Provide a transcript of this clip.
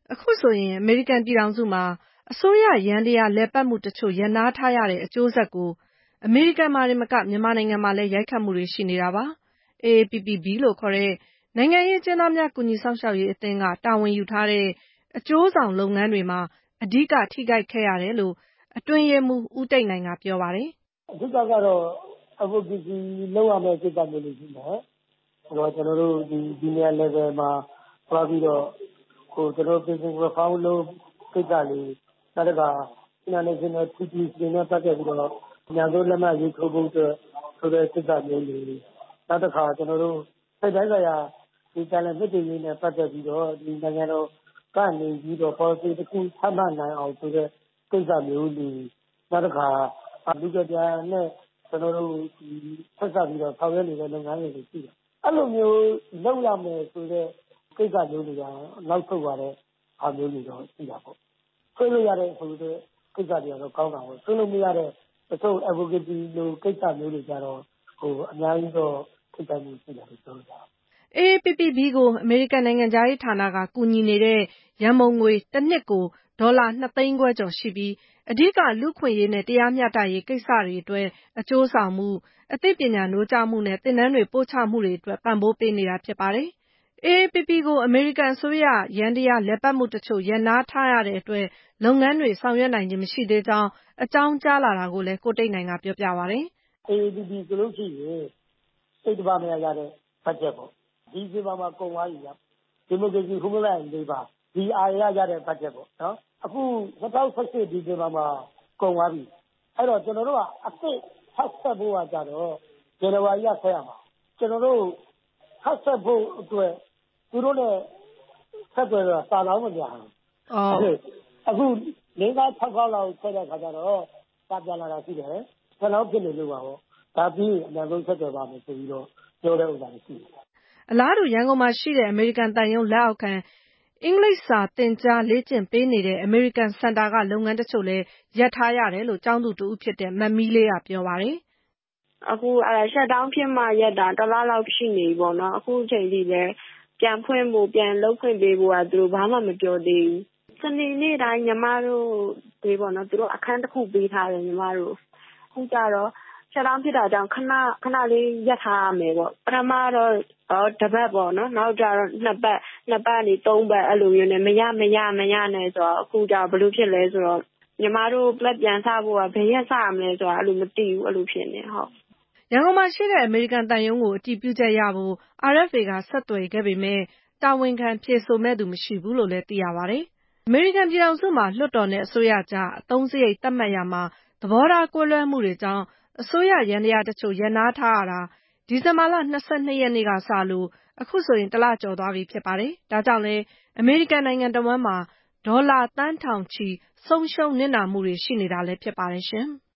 အခုဆိုရင်အမေရိကန်ပြည်ထောင်စုမှာအစိုးရယန္တရားလည်ပတ်မှုတချို့ရပ်နားထားရတဲ့အကျိုးဆက်ကိုအမေရိကန်မှာတင်မကမြန်မာနိုင်ငံမှာလည်းရိုက်ခတ်မှုတွေရှိနေတာပါ။ AAPPB လို့ခေါ်တဲ့နိုင်ငံရေးအကျဉ်းသားများကူညီစောင့်ရှောက်ရေးအသင်းကတာဝန်ယူထားတဲ့အကျိုးဆောင်လုပ်ငန်းတွေမှာအဓိကထိခိုက်ခဲ့ရတယ်လို့အတွင်းရေးမှူးဦးတိတ်နိုင်ကပြောပါတယ်။အဓိကတော့ advocacy လုပ်ရမယ့်ကိစ္စမျိုးတွေရှိတယ်။ကျွန်တော်တို့ဒီ senior level မှာသွားပြီးတော့ကျွန်တော်တို့ business reform လုပ်ကိစ္စလေးနောက်တစ်ခါ international treaties တွေနဲ့ပတ်သက်ပြီးတော့ညာတို့လက်မှတ်ရေးထိုးဖို့ဆိုတဲ့ကိစ္စမျိုးတွေနောက်တစ်ခါကျွန်တော်တို့စိတ်တိုင်းဆိုင်ရာဒီကံလည်းမြစ်တည်ရေးနဲ့ပတ်သက်ပြီးတော့ဒီနိုင်ငံတော်ကနေပြီးတော့ policy တစ်ခုသတ်မှတ်နိုင်အောင်ဆိုတဲ့ကိစ္စမျိုးတွေနောက်တစ်ခါလူကြပြနဲ့ကျွန်တော်တို့ဒီဆက်စပ်ပြီးတော့ဆောင်ရွက်နေတဲ့လုပ်ငန်းတွေရှိတယ်။အဲ့လိုမျိုးလုပ်ရမယ်ဆိုတဲ့ကိစ္စမျိုးတွေကနောက်ဆုတ်ရတဲ့အားမျိုးတွေတော့ရှိတာပေါ့။ဆွေးလို့ရတဲ့ဆိုတဲ့ကိစ္စတွေကတော့ကောင်းတာပေါ့။ဆွေးလို့မရတဲ့တချို့ advocacy လိုကိစ္စမျိုးတွေကြတော့အများကြီးတော့ထိခိုက်မှုရှိတယ်လို့ပြောလို့ရတယ်။ AAPPB ကိုအမေရိကန်နိုင်ငံခြားရေးဌာနကကူညီနေတဲ့ရန်ပုံငွေတစ်နှစ်ကိုဒေါ်လာ2.5 သိန်းကျော်ရှိပြီးအဓိကလူ့အခွင့်အရေးနဲ့တရားမျှတရေးကိစ္စတွေအတွက်အကျိုးဆောင်မှုအသိပညာနိုးကြားမှုနဲ့သင်တန်းတွေပို့ချမှုတွေအတွက်ပံ့ပိုးပေးနေတာဖြစ်ပါတယ်။ AAPPB ကိုအမေရိကန်အစိုးရယန္တရားလည်ပတ်မှုတချို့ရပ်နားထားရတဲ့အတွက်လုပ်ငန်းတွေဆောင်ရွက်နိုင်ခြင်းမရှိသေးကြောင်းအကြောင်းကြားလာတာကိုလည်းကိုတိတ်နိုင်ကပြောပြပါတယ်။ AAPPB ဆိုလို့ရှိရင် State Department ကရတဲ့ budget ပေါ့ဒီဇင်ဘာမှာကုန်သွားပြီဗျ။ Democracy Human Rights and Labor DRA ရတဲ့ budget ပေါ့နော်အခု2018ဒီဇင်ဘာမှာကုန်သွားပြီအဲ့တော့ကျွန်တော်တို့ကအသစ်ဖတ်ဆက်ဖို့ကကြတော့ဇန်နဝါရီကဆက်ရမှာကျွန်တော်တို့ဖတ်ဆက်ဖို့အတွက်သူတို့နဲ့ဆက်သွယ်တော့စာလောင်းမပြန်ဘူးအခု6ခေါက်လောက်ဆက်တဲ့ခါကျတော့စာပြန်လာတာရှိတယ်ဆက်လောင်းဖြစ်နေလို့ပါပေါ့ဒါပြီးအများဆုံးဆက်သွယ်ပါမယ်ဆိုပြီးတော့ပြောတဲ့ဥစ္စာရှိတယ်အလားတူရန်ကုန်မှာရှိတဲ့အမေရိကန်သံရုံးလက်အောက်ခံအင်္ဂလိပ်စာသင်ကြားလေ့ကျင့်ပေးနေတဲ့အမေရိကန်စင်တာကလုပ်ငန်းတချို့လည်းရပ်ထားရတယ်လို့ကျောင်းသူတဦးဖြစ်တဲ့မမီးလေးကပြောပါတယ်။အခုshut down ဖြစ်မှရပ်တာတစ်လလောက်ရှိနေပြီပေါ့နော်။အခုချိန်ထိလည်းပြန်ဖွင့်ဖို့ပြန်လုပ်ဖွင့်ပေးဖို့ကသူတို့ဘာမှမပြောသေးဘူး။စနေနေ့တိုင်းညီမတို့တွေပေါ့နော်သူတို့အခန်းတစ်ခုပေးထားတယ်ညီမတို့။အခုကြတော့shut down ဖြစ်တာကြောင့်ခဏလေးရပ်ထားရမယ်ပေါ့ပထမတော့တစ်ပတ်ပေါ့နော်နောက်ကြတော့နှစ်ပတ်နေ3ပတ်အဲ့လိုမျိုးနဲ့မရနဲ့ဆိုတော့အခုကြဘယ်လိုဖြစ်လဲဆိုတော့ညီမတို့planပြန်စဖို့ကဘယ်ရက်စရမလဲဆိုတာအဲ့လိုမသိဘူးအဲ့လိုဖြစ်နေဟုတ်ရန်ကုန်မှာရှိတဲ့အမေရိကန်သံရုံးကိုအတည်ပြုချက်ရဖို့ RFA ကဆက်သွယ်ခဲ့ပေမဲ့တာဝန်ခံဖြေဆိုမဲ့သူမရှိဘူးလို့လည်းသိရပါတယ်။အမေရိကန်ပြည်ထောင်စုမှာလွှတ်တော်နဲ့အစိုးရကြားအသုံးစရိတ်သတ်မှတ်ရာမှာသဘောထားကွဲလွဲမှုတွေကြောင့်အစိုးရယန္တရားတချို့ရပ်နားထားရတာဒီဇင်ဘာလ22ရက်နေ့ကစလို့အခုဆိုရင်1လကျော်သွားပြီဖြစ်ပါတယ်။ဒါကြောင့်လည်းအမေရိကန်နိုင်ငံတဝန်းမှာဒေါ်လာသန်းထောင်ချီဆုံးရှုံးနစ်နာမှုတွေရှိနေတာလည်းဖြစ်ပါတယ်ရှင်။